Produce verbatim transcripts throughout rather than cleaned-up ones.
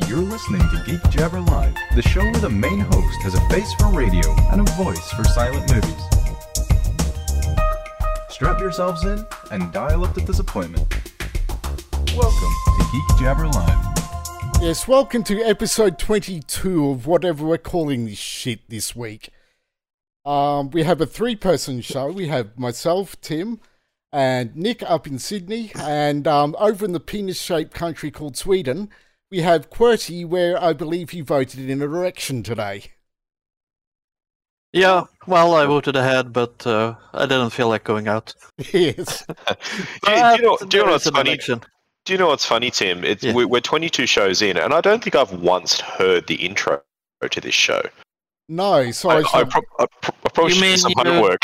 You're listening to Geek Jabber Live, the show where the main host has a face for radio and a voice for silent movies. Strap yourselves in and dial up the disappointment. Welcome to Geek Jabber Live. Yes, welcome to episode twenty-two of whatever we're calling this shit this week. Um, we have a three-person show. We have myself, Tim, and Nick up in Sydney, and um, over in the penis-shaped country called Sweden, we have QWERTY, where I believe he voted in an election today. Yeah, well, I voted ahead, but uh, I didn't feel like going out. Yes. do, you, do, you know, do you know what's funny? Election. Do you know what's funny, Tim? It's Yeah. we- we're twenty-two shows in, and I don't think I've once heard the intro to this show. No, so I, I, I, shall... pro- I, pro- I probably You should do mean some you- homework.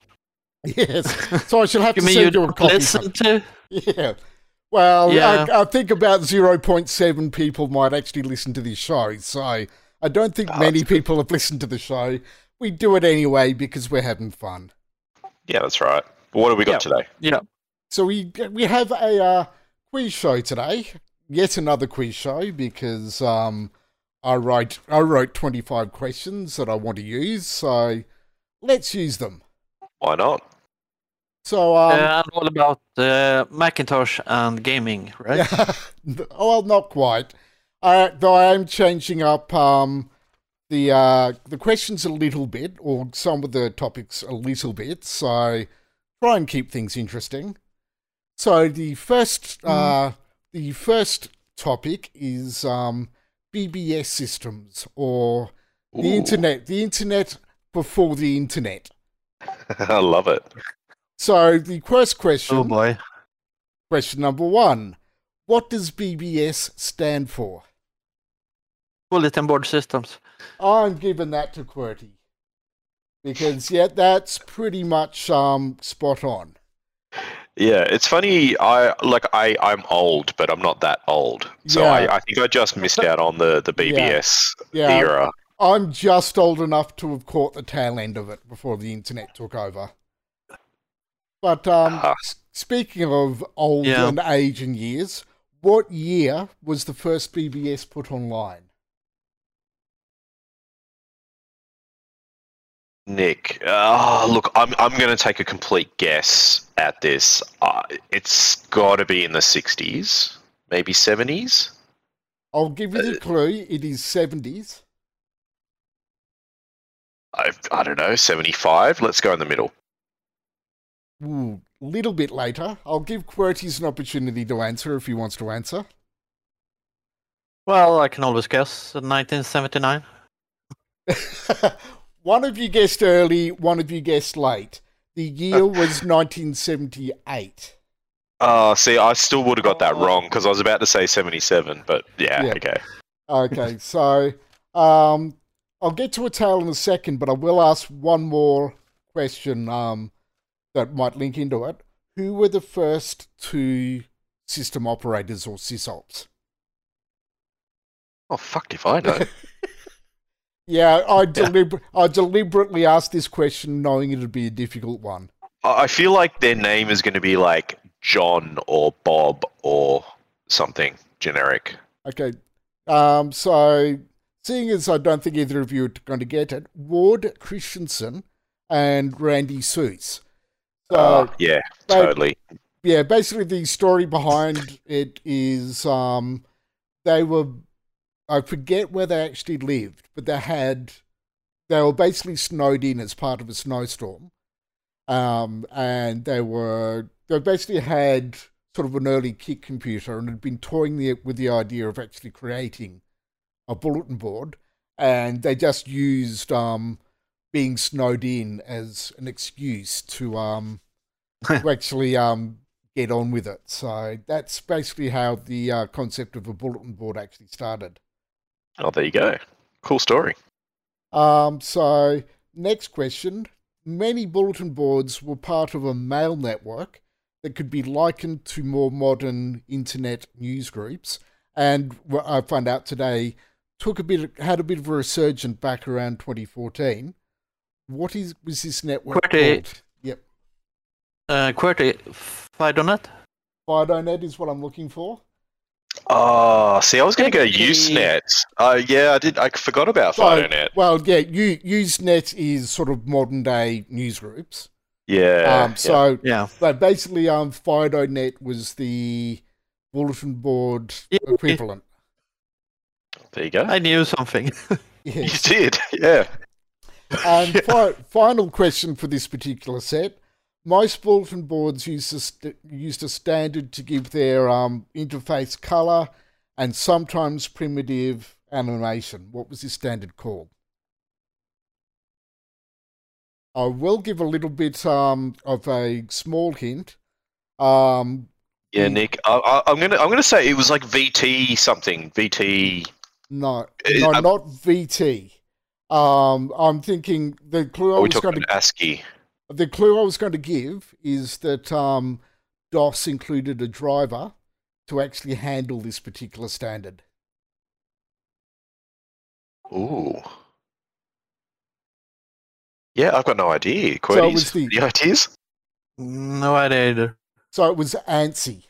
yes. So I shall have You to mean you send you a don't copy. listen to? Yeah. Well, Yeah. I, I think about zero point seven people might actually listen to this show, so I don't think Oh, many that's good. people have listened to the show. We do it anyway because we're having fun. Yeah, that's right. What have we got Yeah. today? Yeah. So we we have a uh, quiz show today, yet another quiz show because um, I write I wrote twenty-five questions that I want to use, so let's use them. Why not? So um, Uh, and what about uh, Macintosh and gaming, right? oh, well, not quite. Uh, though I am changing up um, the uh, the questions a little bit, or some of the topics a little bit, so try and keep things interesting. So the first uh, the first topic is um, B B S systems, or the Ooh. internet. The internet before the internet. I love it. So the first question. Oh boy. Question number one. What does B B S stand for? Bulletin board systems. I'm giving that to QWERTY. Because, yeah, that's pretty much um spot on. Yeah, it's funny. I like I I'm old, but I'm not that old, so Yeah. I, I think I just missed out on the the B B S Yeah. era. I'm just old enough to have caught the tail end of it before the internet took over. But um, Ah. s- speaking of old Yeah. and age and years, what year was the first B B S put online? Nick, uh, look, I'm I'm going to take a complete guess at this. Uh, it's got to be in the sixties, maybe seventies. I'll give you the clue. It is seventies. I I don't know, seventy-five. Let's go in the middle. Ooh, little bit later. I'll give QWERTY's an opportunity to answer if he wants to answer. Well, I can always guess. nineteen seventy-nine. One of you guessed early, one of you guessed late. The year was nineteen seventy-eight. Uh, see, I still would have got that wrong because I was about to say seventy-seven, but yeah, Yeah. okay. Okay, so um, I'll get to a tale in a second, but I will ask one more question um, that might link into it. Who were the first two system operators or sysops? Oh, fuck if I know. Yeah, I, delib- I deliberately asked this question knowing it would be a difficult one. I I feel like their name is going to be like John or Bob or something generic. Okay, um, so seeing as I don't think either of you are going to get it, Ward Christensen and Randy Seuss. So, Uh, yeah, they- totally. yeah, basically the story behind it is um, they were, I forget where they actually lived, but they had, they were basically snowed in as part of a snowstorm. Um, and they were, they basically had sort of an early kit computer and had been toying the, with the idea of actually creating a bulletin board. And they just used um, being snowed in as an excuse to um, to actually um, get on with it. So that's basically how the uh, concept of a bulletin board actually started. Oh, there you go. Cool story. Um, so next question. Many bulletin boards were part of a mail network that could be likened to more modern internet news groups. And what I found out today took a bit, had a bit of a resurgence back around twenty fourteen. What is was this network QWERTY. called? Yep, Uh, QWERTY, FidoNet? FidoNet is what I'm looking for. Oh, see, I was going to go Maybe- Usenet. Uh, yeah, I did. I forgot about So, FidoNet. well, yeah, U- Usenet is sort of modern day news groups. Yeah. Um, so, Yeah. but basically, um, FidoNet was the bulletin board Yeah. equivalent. yeah. There you go. I knew something. Yeah. You did. Yeah. And fi- final question for this particular set. Most bulletin boards use a, st- used a standard to give their um, interface color and sometimes primitive animation. What was this standard called? I will give a little bit um, of a small hint. Um, Yeah, the- Nick. I, I, I'm gonna. I'm gonna say it was like V T something. V T. no, Uh, no, I'm- not V T. Um, I'm thinking the clue I Are we was going talking to ASCII? The clue I was going to give is that um, DOS included a driver to actually handle this particular standard. Ooh. Yeah, I've got no idea. So it Quoties. was the- Any ideas? No idea either. So it was ANSI.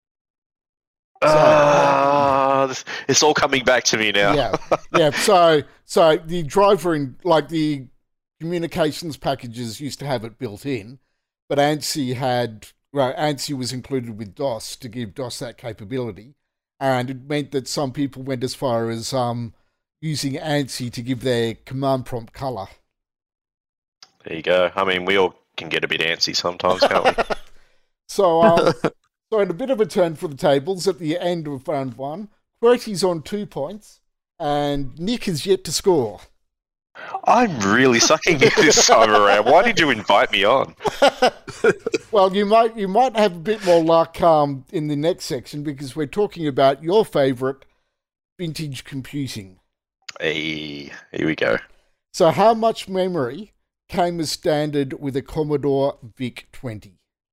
Ah, this- it's all coming back to me now. Yeah, yeah. So, so the driver in like the communications packages used to have it built in, but ANSI had well, ANSI was included with DOS to give DOS that capability, and it meant that some people went as far as um, using ANSI to give their command prompt color. There you go. I mean, we all can get a bit antsy sometimes, can't we? So, um, so in a bit of a turn for the tables at the end of round one, QWERTY's on two points, and Nick is yet to score. I'm really sucking you this time around. Why did you invite me on? Well, you might you might have a bit more luck um, in the next section because we're talking about your favourite vintage computing. Hey, here we go. So, how much memory came as standard with a Commodore V I C twenty?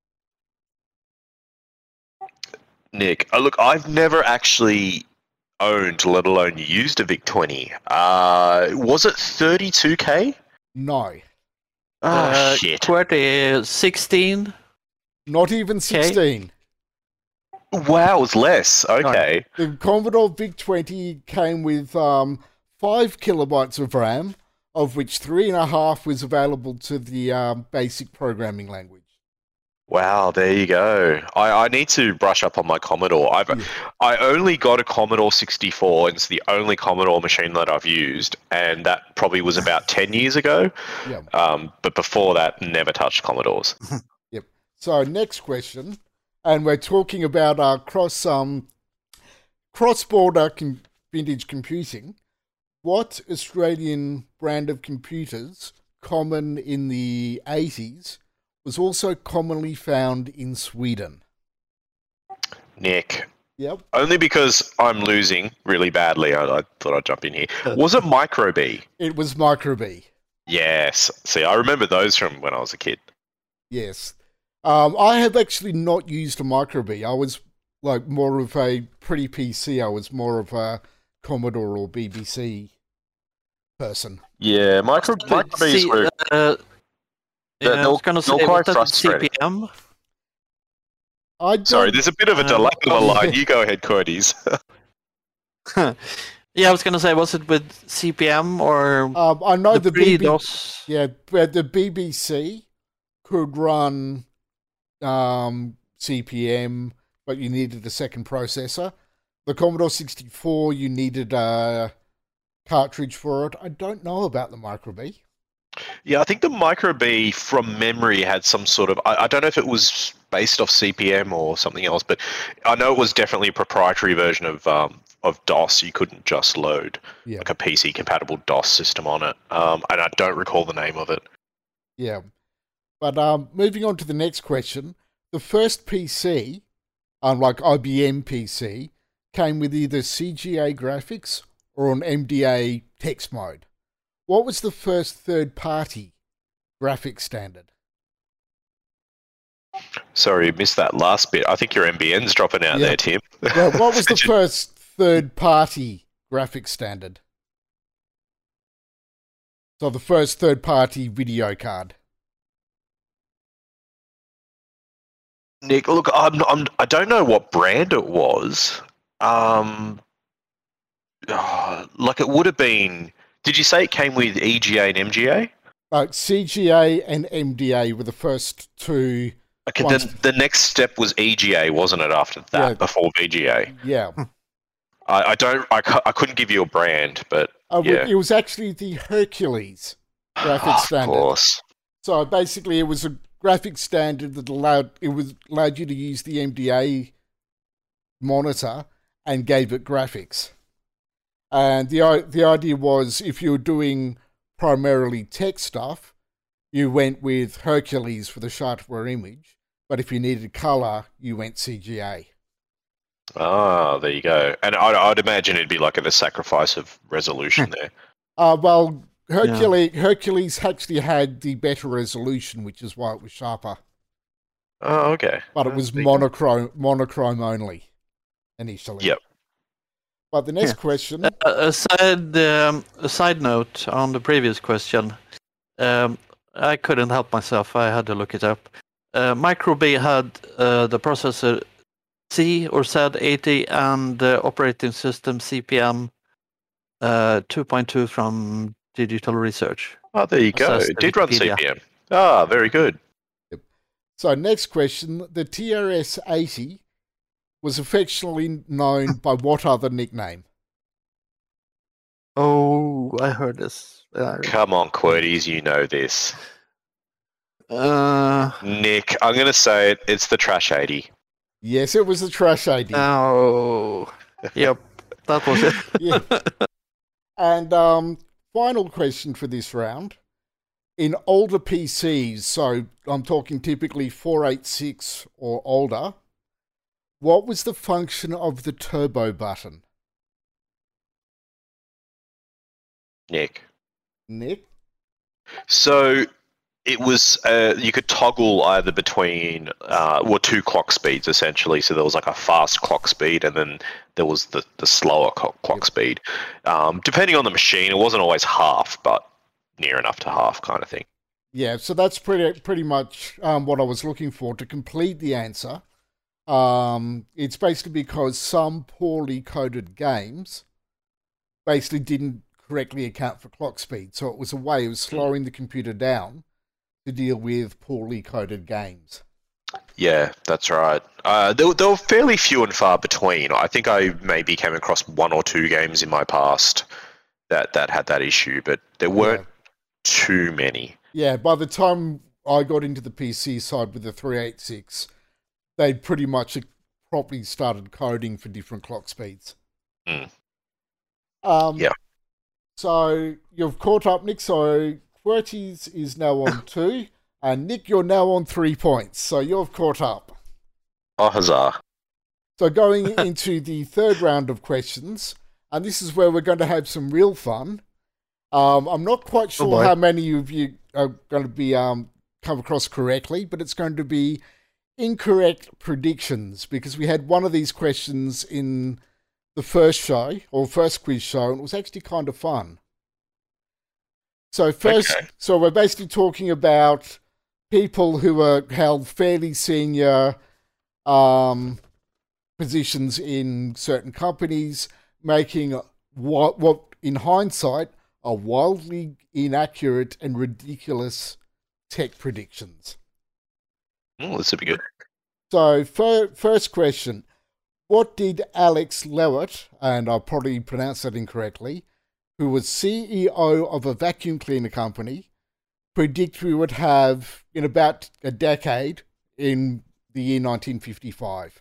Nick, uh, look, I've never actually owned, let alone used a V I C twenty. Uh, was it thirty-two K? No, Oh, Uh, shit. QWERTY sixteen. not even sixteen. Wow, it was less. Okay. The Commodore V I C twenty came with um, five kilobytes of RAM, of which three and a half was available to the um, basic programming language. Wow, there you go. I, I need to brush up on my Commodore. I've Yeah. I only got a Commodore sixty-four, and it's the only Commodore machine that I've used, and that probably was about ten years ago. Yeah. Um, but before that, never touched Commodores. So next question, and we're talking about uh, cross um cross-border com- vintage computing. What Australian brand of computers, common in the eighties, was also commonly found in Sweden? Nick, Yep. only because I'm losing really badly, I, I thought I'd jump in here. Was it Microbee? It was Microbee. Yes. See, I remember those from when I was a kid. Yes. Um, I have actually not used a Microbee. I was like more of a pretty P C. I was more of a Commodore or B B C person. Yeah, micro But Microbees see, were. uh, They're- yeah, I was gonna they're say, quite was that frustrating. C P M? I don't, Sorry, there's a bit of a Um, delay on the oh, line. yeah. You go ahead, Codes. Yeah, I was gonna say, was it with C P M or um, I know the the, B B, pre-DOS? yeah, but the B B C could run um, C P M, but you needed a second processor. The Commodore sixty-four, you needed a cartridge for it. I don't know about the Microbee. Yeah, I think the Microbee from memory had some sort of. I, I don't know if it was based off C P M or something else, but I know it was definitely a proprietary version of um, of DOS. You couldn't just load Yeah. like a P C compatible DOS system on it, um, and I don't recall the name of it. Yeah. But um, moving on to the next question, the first P C, unlike I B M P C, came with either C G A graphics or an M D A text mode. What was the first third-party graphics standard? Sorry, missed that last bit. I think your M B N's dropping out Yeah. there, Tim. Well, what was the first third-party graphics standard? So the first third-party video card. Nick, look, I'm, I'm, I don't know what brand it was. Um, oh, like it would have been. Did you say it came with E G A and M G A? Uh, C G A and M D A were the first two. Okay, ones- then the next step was E G A, wasn't it? After that, Yeah. before V G A. Yeah. I, I don't. I, cu- I couldn't give you a brand, but Uh, yeah. It was actually the Hercules graphic of standard. course. So basically, it was a graphic standard that allowed it was allowed you to use the M D A monitor and gave it graphics. And the i- the idea was, if you were doing primarily text stuff, you went with Hercules for the sharper image. But if you needed color, you went C G A. Ah, there you go. And I'd, I'd imagine it'd be like a sacrifice of resolution there. Uh, well, Hercules Hercules actually had the better resolution, which is why it was sharper. Oh, okay. But it Oh, was there you go. monochrome monochrome only initially. Yep. But the next Yeah. question, Uh, a side um, a side note on the previous question. Um, I couldn't help myself. I had to look it up. Uh, Micro:bit had uh, the processor C or Z eighty and the operating system C P M uh, two point two from Digital Research. Oh, there you go. Assess It the did run C Wikipedia. P M. Ah, very good. so next question, the T R S eighty was affectionately known by what other nickname? Oh, I heard this. Uh, Come on, Quirties, you know this. uh, Nick, I'm going to say it. It's the Trash eighty. Yes, it was the Trash eighty. oh, yep, that was it. Yeah. And um, final question for this round. In older P Cs, so I'm talking typically four eighty-six or older, what was the function of the turbo button? Nick. Nick? So it was, uh, you could toggle either between, uh, well, two clock speeds essentially. So there was like a fast clock speed and then there was the, the slower clock, clock Yep. speed. Um, depending on the machine, it wasn't always half, but near enough to half kind of thing. Yeah, so that's pretty pretty much um, what I was looking for to complete the answer. Um, it's basically because some poorly coded games basically didn't correctly account for clock speed. So it was a way of slowing the computer down to deal with poorly coded games. Yeah, that's right. Uh, they, were- they were fairly few and far between. I think I maybe came across one or two games in my past that, that had that issue, but there weren't Yeah. too many. Yeah, by the time I got into the P C side with the three eighty-six, they'd pretty much properly started coding for different clock speeds. Mm. Um, Yeah. So you've caught up, Nick. So QWERTYs is now on two, and Nick, you're now on three points. So you've caught up. Oh, huzzah. So going into the third round of questions, and this is where we're going to have some real fun. Um, I'm not quite sure boy. how many of you are going to be um, come across correctly, but it's going to be incorrect predictions because we had one of these questions in the first show or first quiz show, and it was actually kind of fun. So first, Okay. so we're basically talking about people who are held fairly senior um, positions in certain companies, making what, what in hindsight are wildly inaccurate and ridiculous tech predictions. Oh, this would be good. So, fir- first question. What did Alex Lewitt, and I probably pronounced that incorrectly, who was C E O of a vacuum cleaner company, predict we would have in about a decade in the year nineteen fifty-five?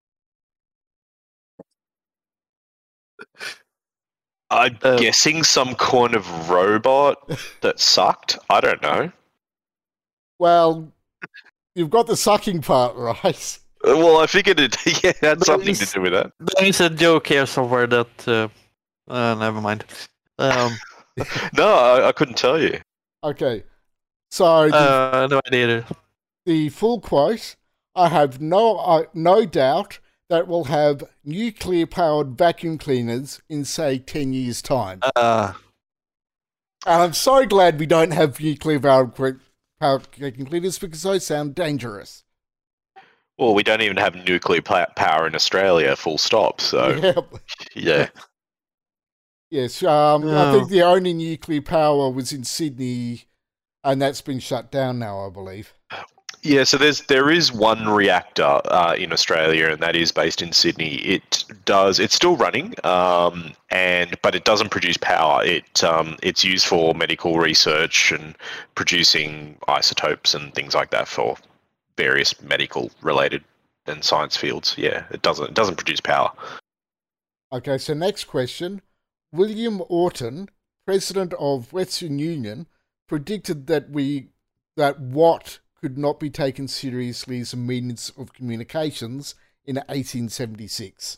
I'm Uh, guessing some kind of robot that sucked. I don't know. Well, you've got the sucking part right. Uh, Well, I figured it yeah, it had But something to it's- do with that. There is a joke here somewhere that. Uh, uh, never mind. Um, No, I, I couldn't tell you. Okay. So, the uh, no idea. either. the full quote, I have no uh, no doubt that we'll have nuclear powered vacuum cleaners in say ten years time. Uh, And I'm so glad we don't have nuclear powered powered vacuum cleaners because those sound dangerous. Well, we don't even have nuclear pa- power in Australia, full stop. So, Yeah. yeah. Yes, um, I Oh. think the only nuclear power was in Sydney, and that's been shut down now, I believe. Yeah, so there's there is one reactor uh, in Australia, and that is based in Sydney. It does it's still running, um, and but it doesn't produce power. It um, it's used for medical research and producing isotopes and things like that for various medical related and science fields. Yeah, it doesn't it doesn't produce power. Okay, so next question. William Orton, president of Western Union, predicted that we that what could not be taken seriously as a means of communications in eighteen seventy-six.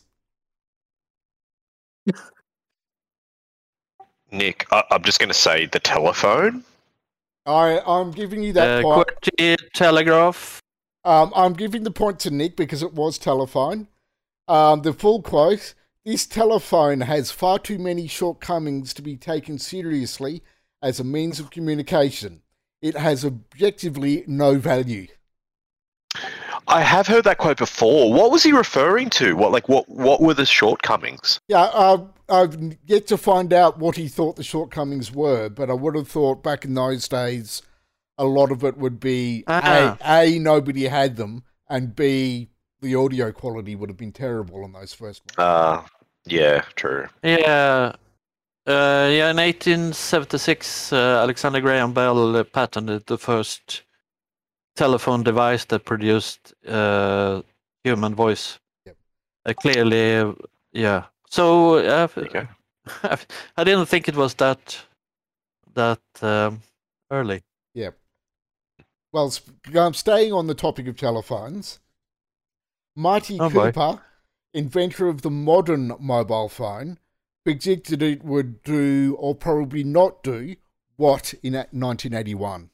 Nick, I, I'm just going to say the telephone. I, I'm giving you that Uh, point. QWERTY telegraph. Um, I'm giving the point to Nick because it was telephone. Um, the full quote, this telephone has far too many shortcomings to be taken seriously as a means of communication. It has objectively no value. I have heard that quote before. What was he referring to? What like what what were the shortcomings? Yeah, uh, I've yet to find out what he thought the shortcomings were, but I would have thought back in those days, a lot of it would be Ah. A, A, nobody had them, and B, the audio quality would have been terrible on those first ones. Uh yeah, true. Yeah. Uh, yeah, in eighteen seventy-six, uh, Alexander Graham Bell uh, patented the first telephone device that produced uh, human voice. Yep. Uh, clearly, uh, yeah. So uh, There you go. I didn't think it was that that um, early. Yeah. Well, sp- I'm staying on the topic of telephones. Marty Oh, boy. Cooper, inventor of the modern mobile phone, predicted it would do, or probably not do, what in nineteen eighty-one?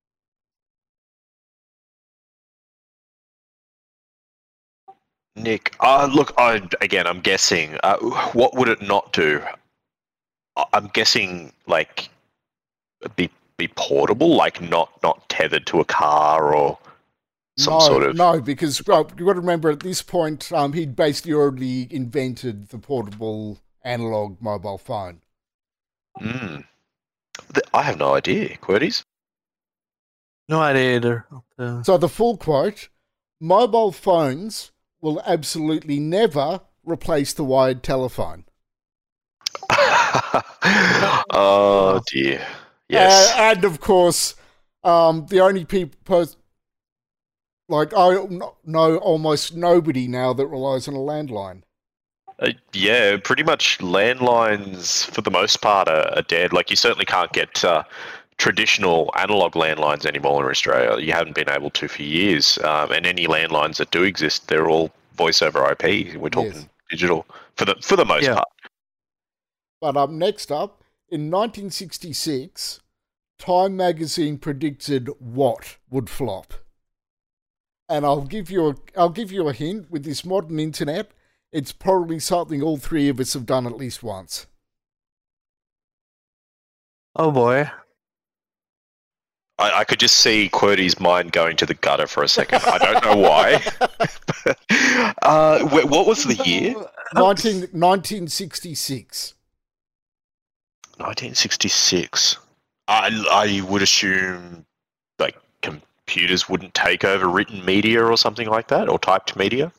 Nick, uh, look, I, again, I'm guessing. Uh, what would it not do? I- I'm guessing, like, be be portable, like not not tethered to a car or some no, sort of. no, because well, you've got to remember at this point, um, he'd basically already invented the portable analog mobile phone. Mm. Th- I have no idea. QWERTYs? No idea either. Uh, So the full quote, mobile phones will absolutely never replace the wired telephone. Oh dear. Yes. Uh, and of course, um, the only people, like I kn- know almost nobody now that relies on a landline. Uh, yeah, pretty much landlines for the most part are, are dead. Like you certainly can't get uh, traditional analog landlines anymore in Australia. You haven't been able to for years. Um, and any landlines that do exist, they're all voice over I P. We're talking Yes. digital for the for the most Yeah. part. But um, next up, in nineteen sixty-six, Time magazine predicted what would flop. And I'll give you a, I'll give you a hint. With this modern internet, it's probably something all three of us have done at least once. oh boy. I, I could just see QWERTY's mind going to the gutter for a second. I don't know why. uh, wh- what was the year? nineteen, nineteen sixty-six. nineteen sixty-six. I, I would assume like computers wouldn't take over written media or something like that, or typed media.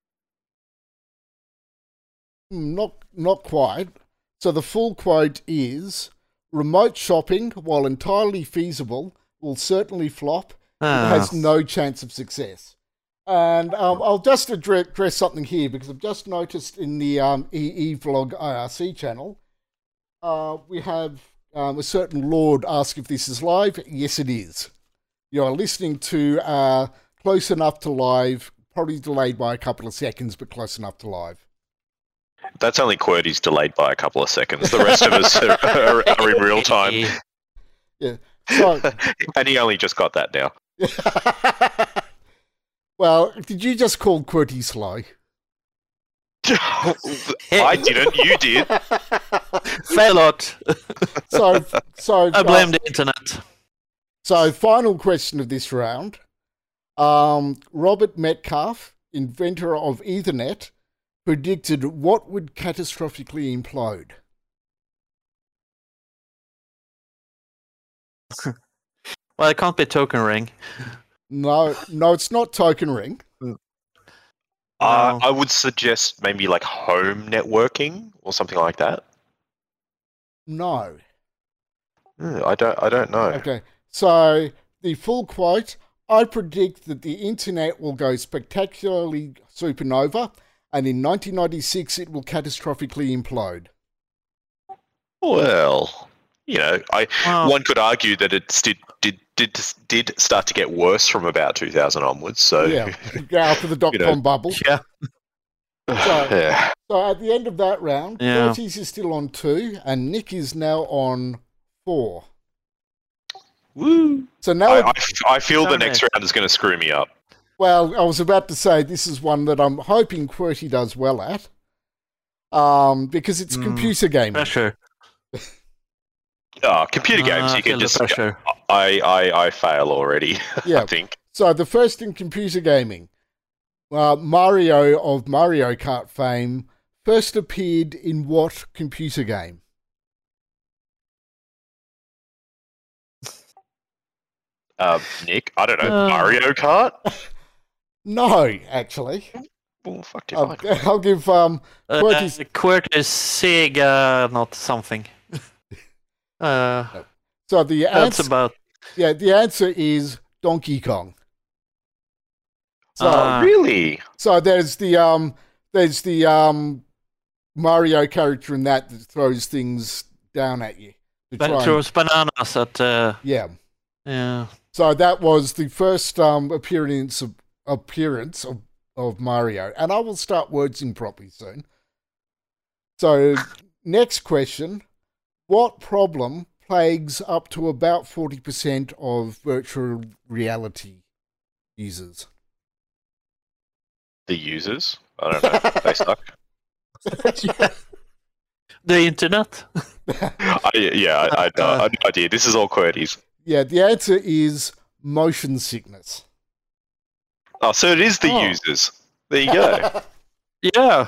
Hmm, Not, not quite. So the full quote is, remote shopping, while entirely feasible, will certainly flop. It Ah. has no chance of success. And um, I'll just address, address something here because I've just noticed in the um, E E Vlog I R C channel, uh, we have um, a certain Lord ask if this is live. Yes, it is. You are listening to uh, Close Enough to Live, probably delayed by a couple of seconds, but close enough to live. That's only QWERTY's delayed by a couple of seconds. The rest of us are, are, are in real time. Yeah. So, And he only just got that now. well, did you just call QWERTY slow? I didn't, you did. Fair lot. So, so I blame the internet. So, final question of this round. Um, Robert Metcalfe, inventor of Ethernet, predicted what would catastrophically implode. Well, it can't be Token Ring. No, no, it's not Token Ring. Uh, No. I would suggest maybe like home networking or something like that. No. Hmm, I don't. I don't know. Okay, so the full quote, I predict that the internet will go spectacularly supernova, and in nineteen ninety-six it will catastrophically implode. Well, you know, I Well, one could argue that it did did did did start to get worse from about two thousand onwards. So Yeah, after the dot-com You know, bubble. yeah. yeah. So at the end of that round, Yeah. Curtis is still on two, and Nick is now on four. Woo. So now, I, I, I feel the So next nice. round is going to screw me up. well, I was about to say this is one that I'm hoping QWERTY does well at, um, because it's Mm, computer gaming. Pressure. Uh, computer games, Uh, you feel can the just. pressure. I, I, I fail already. Yeah. I think. So the first in computer gaming, uh, Mario of Mario Kart fame, first appeared in what computer game? Uh, Nick, I don't know. Uh. Mario Kart. No, actually. Well, fuck if I'll, I know. I'll give um, Uh, QWERTY's QWERTY is Sega, not something. Uh, so the that's answer. about. Yeah, the answer is Donkey Kong. So, Uh, Really? so there's the um, there's the um, Mario character in that that throws things down at you. To try But and- throws bananas at. Uh, yeah. yeah. So that was the first um appearance of appearance of, of Mario, and I will start wordsing properly soon. So, next question: what problem plagues up to about forty percent of virtual reality users? The users? I don't know. They suck. The internet. I, yeah, I, I, I, I have no idea. This is all QWERTY's. Yeah, the answer is motion sickness. Oh, so it is the Oh. users. There you go. Yeah.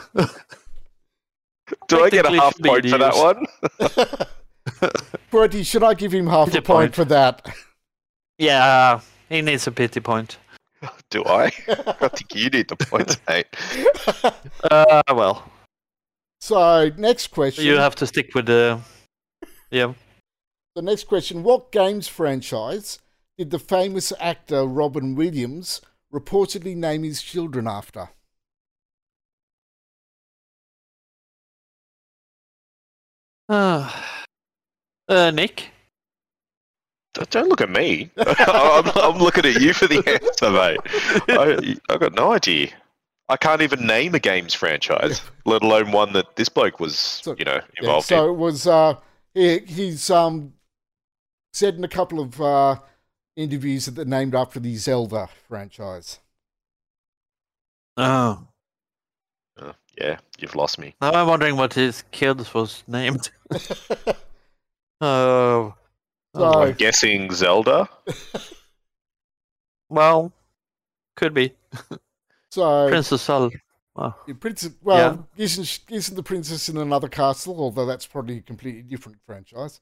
Do I get a Technically half should be point the for that use- one? Bertie, should I give him half a Pity point point. for that? Yeah. He needs a pity point. Do I? I think you need the points, mate. Uh, well, So, next question. you have to stick with the. Yeah. The next question: what games franchise did the famous actor Robin Williams reportedly name his children after? Uh, uh, Nick. Don't- Don't look at me. I'm, I'm looking at you for the answer, mate. I, I've got no idea. I can't even name a games franchise, let alone one that this bloke was, So- you know, Yeah, involved so in. it was. Uh, he, he's um, said in a couple of uh, interviews that they're named after the Zelda franchise. Oh. Uh, yeah, you've lost me. Now I'm wondering what his kid was named. Oh. So- Oh, I'm guessing Zelda. well, could be. So, Princess Sol. the princess. Well, isn't isn't the princess in another castle? Although that's probably a completely different franchise.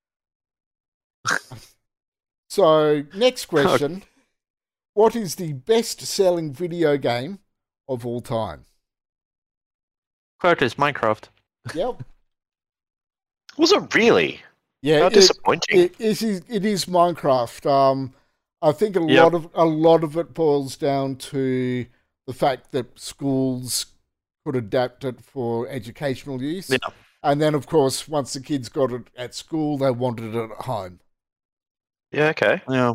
So, next question: what is the best-selling video game of all time? Curtis, Minecraft. Yep. Was it really? Yeah. How it- disappointing. It, it is. It is Minecraft. Um, I think a Yep. lot of a lot of it boils down to the fact that schools could adapt it for educational use, Yeah. and then of course once the kids got it at school, they wanted it at home. Yeah, okay. Yeah.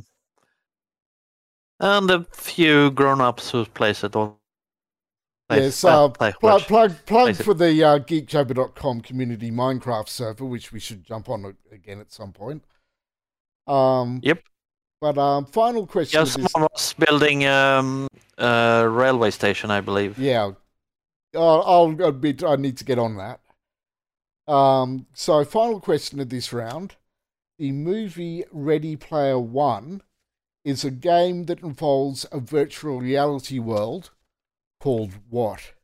And a few grown-ups who plays it all. Yes. well, Uh, play, plug watch. plug plug Plays it. for the uh, geek jabber dot com community Minecraft server, which we should jump on again at some point. Um. Yep. But um, final question. Yeah, of this- someone was building um, a railway station, I believe. Yeah, I'll, I'll admit I need to get on that. Um, so, final question of this round: the movie Ready Player One is a game that involves a virtual reality world called what?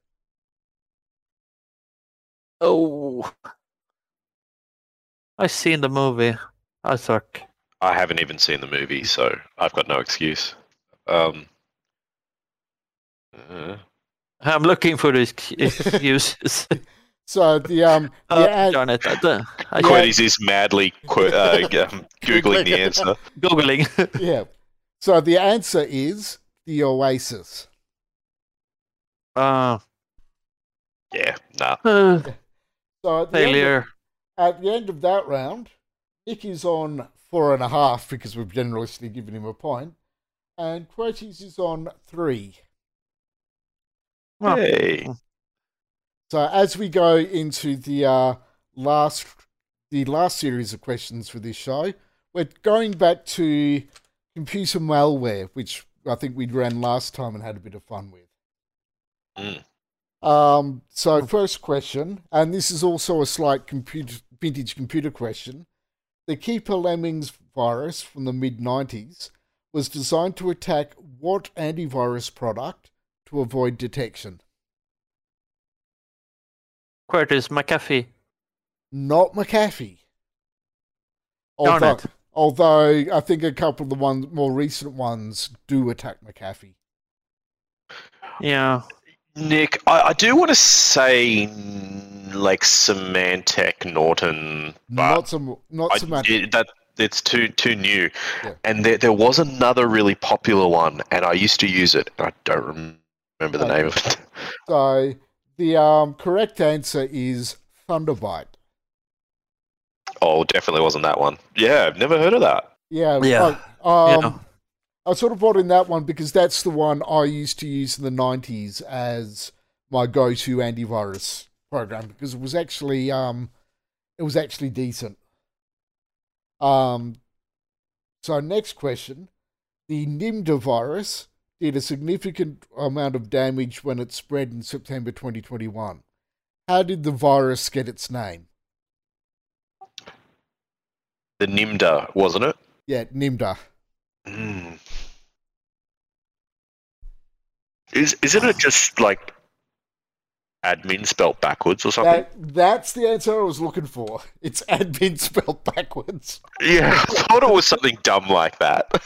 Oh, I seen the movie. I suck. I haven't even seen the movie, so I've got no excuse. Um, uh, I'm looking for the ex- excuses. So the um the Oh, ad- darn it. I, don't- I Quentis is madly qu- uh, um, googling the answer. Googling. yeah. So the answer is the Oasis. uh, Yeah, nah. uh, So at the, end of, failure. at the end of that round, Nick is on four and a half because we've generously given him a point, and Quoties is on three. Well, Hey. So as we go into the uh, last the last series of questions for this show, we're going back to computer malware, which I think we ran last time and had a bit of fun with. Mm. Um, so first question, and this is also a slight computer, vintage computer question. The Keeper Lemmings virus from the mid nineties was designed to attack what antivirus product to avoid detection? Curtis McAfee. Not McAfee. Darn Although, it. although I think a couple of the ones, more recent ones do attack McAfee. Yeah. Nick, I, I do want to say mm, like Symantec Norton, but Not some, not I, Symantec. it, that it's too too new. Yeah. And there there was another really popular one, and I used to use it. I don't rem- remember the Okay. name of it. So the um, correct answer is Thunderbyte. Oh, definitely wasn't that one. Yeah, I've never heard of that. Yeah. Yeah. I, um, Yeah. I sort of brought in that one because that's the one I used to use in the nineties as my go-to antivirus program because it was actually um, it was actually decent. Um, so next question, the Nimda virus did a significant amount of damage when it spread in September twenty twenty-one. How did the virus get its name? The Nimda, wasn't it? Yeah, Nimda. Mm. Is isn't it just like admin spelt backwards or something? That, that's the answer I was looking for. It's admin spelled backwards. Yeah, I thought it was something dumb like that.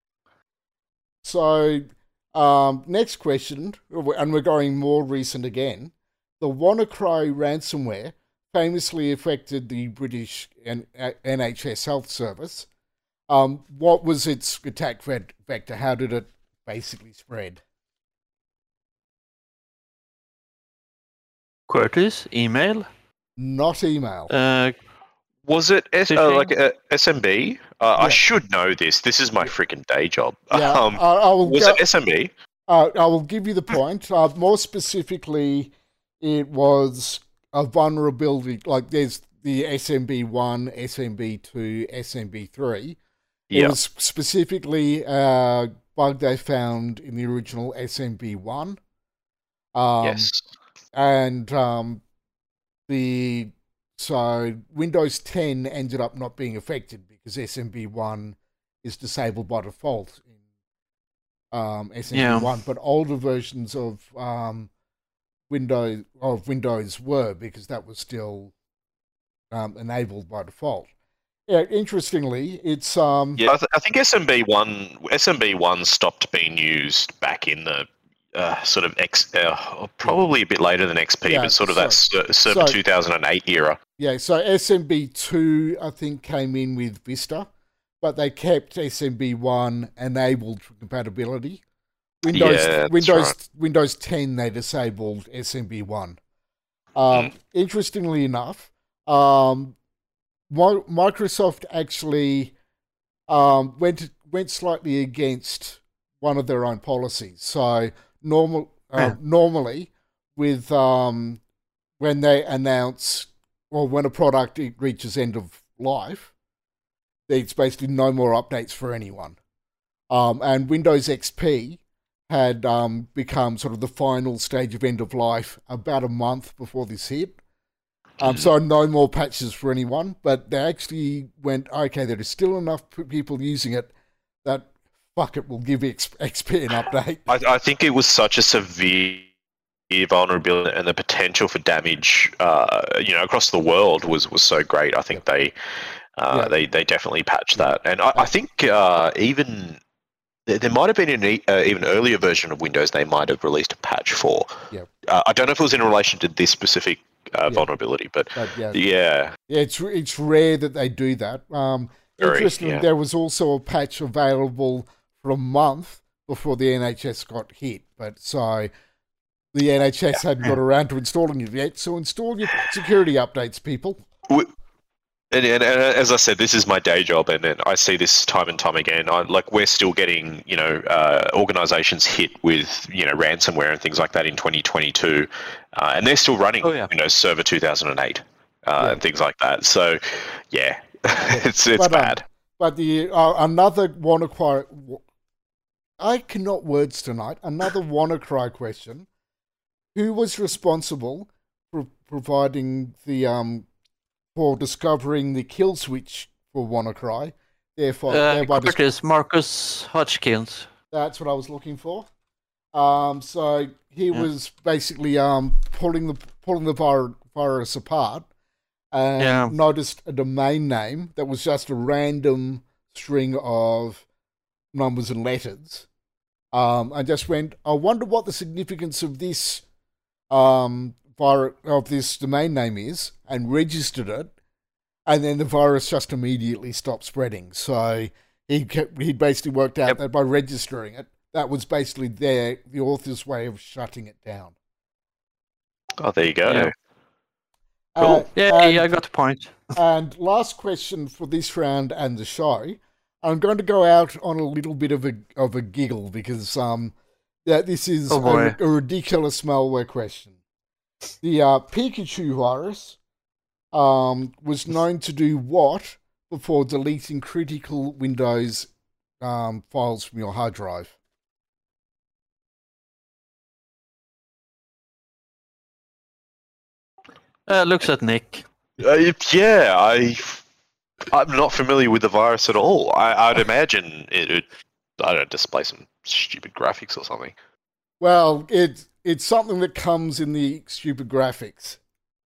So, um, next question, and we're going more recent again. The WannaCry ransomware famously affected the British N- NHS Health Service. Um, what was its attack vector? How did it basically spread? Curtis, email. Not email. Uh, Was it S- uh, Phishing? like uh, S M B? Uh, Yeah. I should know this. This is my freaking day job. yeah, Um, I, I will was go, it S M B? uh, I will give you the point. Uh, more specifically, it was a vulnerability. Like there's the S M B one, S M B two, S M B three. It Yeah. was specifically a bug they found in the original S M B one. Um, Yes. And um, the so Windows ten ended up not being affected because S M B one is disabled by default in um, S M B one, Yeah. but older versions of um, Windows of Windows were because that was still um, enabled by default. Yeah, interestingly, it's um Yeah, I, th- I think S M B one S M B one stopped being used back in the uh, sort of X, uh, probably a bit later than X P, Yeah, but sort of that so- ser- circa so- two thousand eight era. yeah, so S M B two I think came in with Vista, but they kept S M B one enabled for compatibility. Windows Yeah, that's Windows right. Windows ten they disabled S M B one. Um, Interestingly enough, um, Mi- Microsoft actually um, went went slightly against one of their own policies. So normal uh, Yeah. normally with um, when they announce or when a product it reaches end of life, it's basically no more updates for anyone. Um, and Windows X P had um, become sort of the final stage of end of life about a month before this hit. Um, so no more patches for anyone, but they actually went, okay, there is still enough p- people using it that fuck it, we'll give X- XP an update. I, I think it was such a severe vulnerability, and the potential for damage, uh, you know, across the world was, was so great. I think Yep. they, uh, Yeah. they they definitely patched that, and I, I think uh, even there, there might have been an e- uh, even earlier version of Windows they might have released a patch for. Yep. Uh, I don't know if it was in relation to this specific uh, Yeah. vulnerability, but, But yeah, yeah, yeah, it's it's rare that they do that. Um, Very, interesting, yeah. there was also a patch available for a month before the N H S got hit, but so the N H S hadn't got around to installing it yet. So install your security updates, people. We- And, and, and as I said, this is my day job, and, and I see this time and time again. I, like we're still getting, you know, uh, organisations hit with, you know, ransomware and things like that in twenty twenty-two, uh, and they're still running, Oh, yeah. you know, Server two thousand eight uh, Yeah. and things like that. So, yeah, it's it's But, um, bad. But the uh, another WannaCry, I cannot words tonight. Another WannaCry question: who was responsible for providing the um for discovering the kill switch for WannaCry? Therefore, Uh, thereby dis- Curtis Marcus Hodgkins. that's what I was looking for. Um, so he Yeah. was basically um pulling the pulling the vir- virus apart, and Yeah. noticed a domain name that was just a random string of numbers and letters. Um, I just went, I wonder what the significance of this um vir- of this domain name is, and registered it, and then the virus just immediately stopped spreading. So he kept, he basically worked out Yep. that by registering it, that was basically their the author's way of shutting it down. Oh, there you go. yeah. Cool. Uh, Yeah, and, yeah, I got the point. and last question for this round and the show. I'm going to go out on a little bit of a of a giggle because um yeah, this is Oh, boy. a, a ridiculous malware question. The uh, Pikachu virus um was known to do what before deleting critical Windows um, files from your hard drive? Uh, looks at Nick. Uh, yeah, I I'm not familiar with the virus at all. I, I'd imagine it would, I don't know, display some stupid graphics or something. Well, it's it's something that comes in the stupid graphics.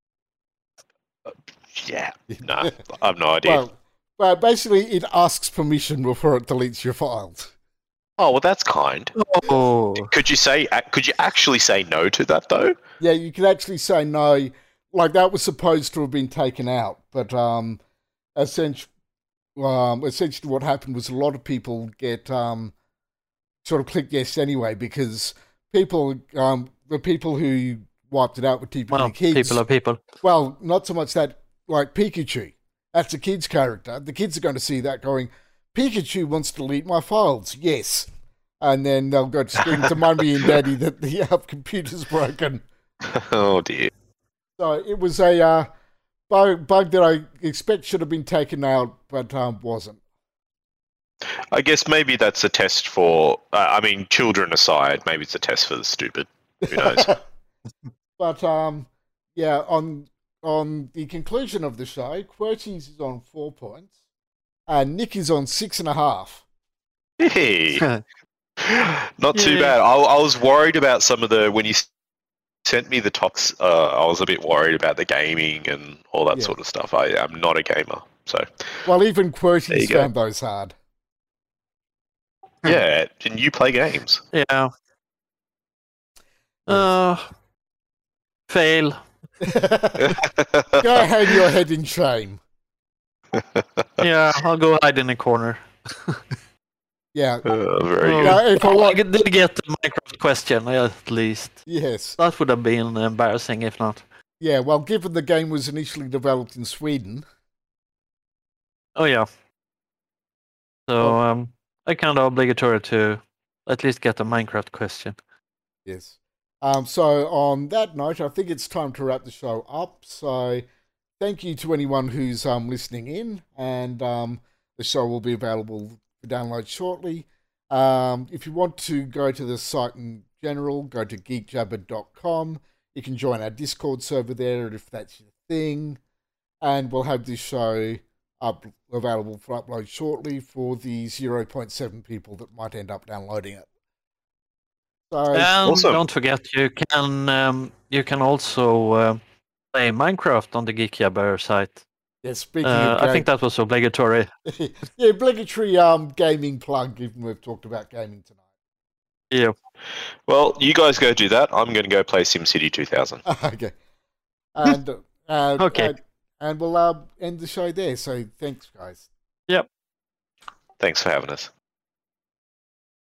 Yeah, no, I've no idea. Well, well, basically, it asks permission before it deletes your files. Oh, well, that's kind. Oh, Could you say? Could you actually say no to that though? Yeah, you can actually say no. Like, that was supposed to have been taken out, but um, essentially, um, essentially what happened was a lot of people get um, sort of click yes anyway, because people, um, the people who wiped it out were typically well, kids. people are people. Well, not so much that, like Pikachu. That's a kid's character. The kids are going to see that going, Pikachu wants to delete my files. Yes. And then they'll go to scream to mummy and daddy that the uh, computer's broken. Oh dear. So it was a uh, bug, bug that I expect should have been taken out, but um, wasn't. I guess maybe that's a test for. Uh, I mean, children aside, maybe it's a test for the stupid. Who knows? But um, yeah, on on the conclusion of the show, QWERTY's is on four points, and Nick is on six and a half. Hey, not too Yeah. bad. I, I was worried about some of the when you s- sent me the talks. Uh, I was a bit worried about the gaming and all that Yeah. sort of stuff. I am not a gamer, so Well, even There you QWERTY's go. found those hard. yeah. And you play games? Yeah. Uh, fail. Go hang your head in shame. Yeah, I'll go hide in a corner. Yeah, Uh, very Oh, good. Yeah, if I I want- did get the Minecraft question at least. yes. That would have been embarrassing if not. Yeah, well, given the game was initially developed in Sweden, Oh yeah. So Oh. um, I kind of obligatory to at least get the Minecraft question. yes. Um, so on that note, I think it's time to wrap the show up. So thank you to anyone who's um, listening in, and um, the show will be available for download shortly. Um, if you want to go to the site in general, go to geek jabber dot com. You can join our Discord server there if that's your thing, and we'll have this show up available for upload shortly for the zero point seven people that might end up downloading it. So And Awesome. don't forget, you can um, you can also uh, play Minecraft on the Geek Jabber site. yeah, speaking Uh, of I think that was obligatory. yeah, obligatory um gaming plug. Given we've talked about gaming tonight. Yeah. Well, you guys go do that. I'm going to go play SimCity two thousand. Okay, and uh, Okay. and, and we'll uh, end the show there. So thanks, guys. Thanks for having us.